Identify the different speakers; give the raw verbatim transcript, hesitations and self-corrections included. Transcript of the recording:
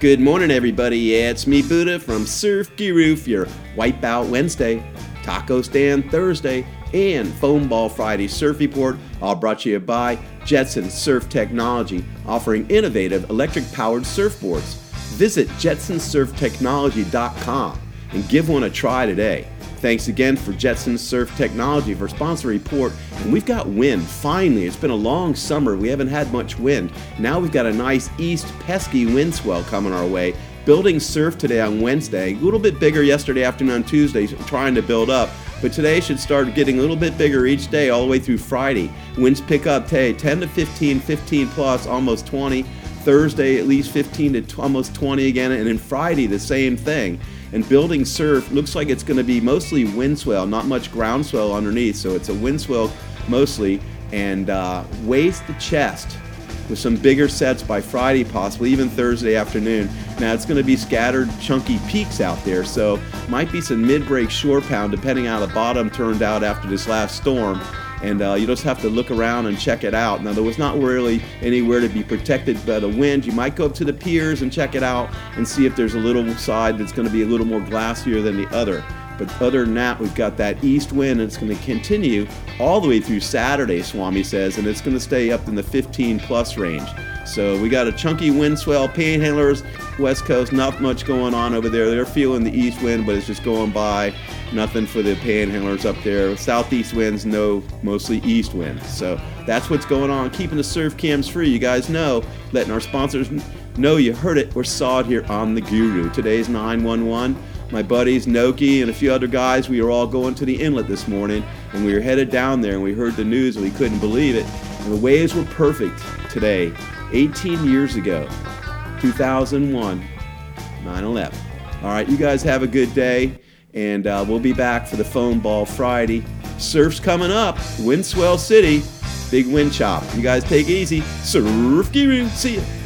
Speaker 1: Good morning, everybody. Yeah, it's me, Buddha, from Surf Guru for your Wipeout Wednesday, Taco Stand Thursday, and Foam Ball Friday Surf Report, all brought to you by Jetson Surf Technology, offering innovative electric-powered surfboards. Visit jetson surf technology dot com and give one a try today. Thanks again for Jetson Surf Technology for sponsor report. And we've got wind, finally. It's been a long summer. We haven't had much wind. Now we've got a nice east pesky wind swell coming our way. Building surf today on Wednesday. A little bit bigger yesterday afternoon on Tuesday, trying to build up. But today should start getting a little bit bigger each day all the way through Friday. Winds pick up today, ten to fifteen, fifteen plus, almost twenty. Thursday at least fifteen to t- almost twenty again. And then Friday the same thing. And building surf looks like it's going to be mostly wind swell, not much ground swell underneath. So it's a wind swell mostly, and uh, waist to chest with some bigger sets by Friday, possibly even Thursday afternoon. Now it's going to be scattered chunky peaks out there, so might be some mid-break shore pound depending on how the bottom turned out after this last storm. And uh, you just have to look around and check it out. Now, there was not really anywhere to be protected by the wind. You might go up to the piers and check it out and see if there's a little side that's going to be a little more glacier than the other. But other than that, we've got that east wind, and it's going to continue all the way through Saturday, Swami says, and it's going to stay up in the fifteen plus range. So we got a chunky wind swell. Panhandlers, West Coast, not much going on over there. They're feeling the east wind, but it's just going by. Nothing for the panhandlers up there. Southeast winds, no, mostly east winds. So that's what's going on. Keeping the surf cams free. You guys know, letting our sponsors know you heard it or saw it here on The Guru. Today's nine one one. My buddies, Noki, and a few other guys, we were all going to the inlet this morning, and we were headed down there, and we heard the news, and we couldn't believe it. And the waves were perfect today, eighteen years ago, two thousand one, nine eleven. All right, you guys have a good day, and uh, we'll be back for the Foam Ball Friday. Surf's coming up, Windswell City, big wind chop. You guys take it easy. Surf Guru, see ya.